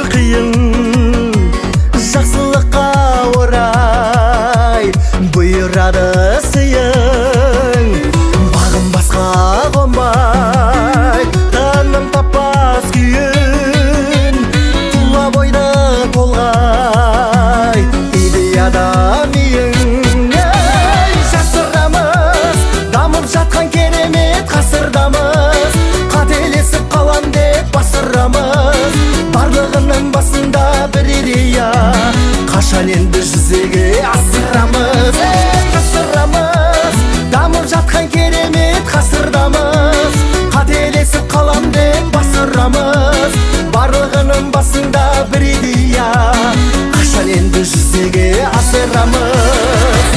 қиын жақсылыққа орай бұйырады сыйың бағым басқа қонбай таным таппас күйін тұла бойды толғай идеяда миың жасырамыз дамып жатқан керемет ғасырдамыз қателесіп қалам деп басырамыз барлығының басында бір идея қашан енді жүзеге асырамыз жасырамыз дамып жатқан керемет ғасырдамыз қателесіп қалам деп басырамыз барлығының басында бір идея қашан енді жүзеге асырамыз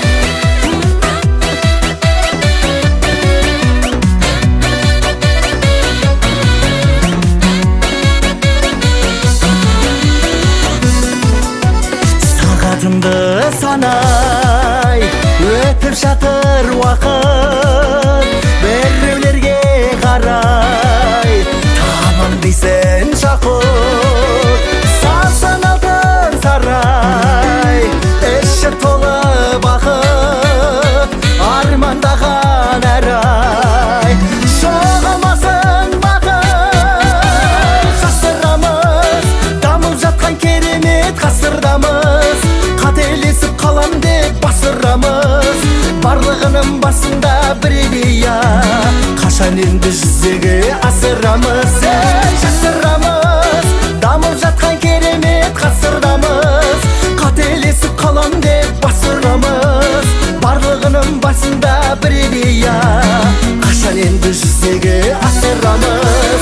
санай өтіп жатыр уақыт біреулерге қарай тамам дейсің жақұт сарсан алтын сарай іші толы бақыт армандаған әр ай жоғалмасын бақыт жасырамыз дамып жатқан керемет ғасырдамыз қателесіп қалам деп басырамыз барлығының басында бір идея қашан енді жүзеге асырамыз жасырамыз дамып жатқан керемет ғасырдамыз қателесіп қалам деп басырамыз барлығының басында бір идея қашан енді жүзеге асырамыз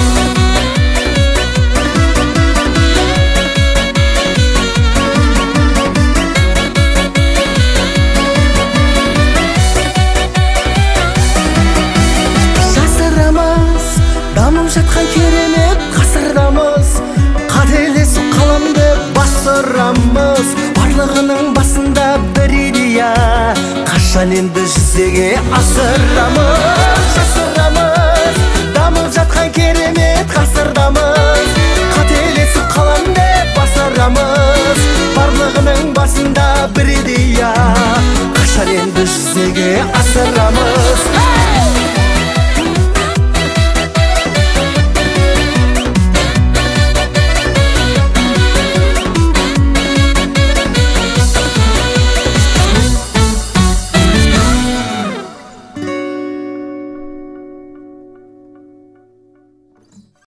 дамып жатқан керемет ғасырдамыз қателесіп қалам деп басырамыз барлығының басында бір идея қашан енді жүзеге асырамыз жасырамыз дамып жатқан керемет ғасырдамыз қателесіп қалам деп басырамыз барлығының басында бір идея қашан енді жүзеге асырамыз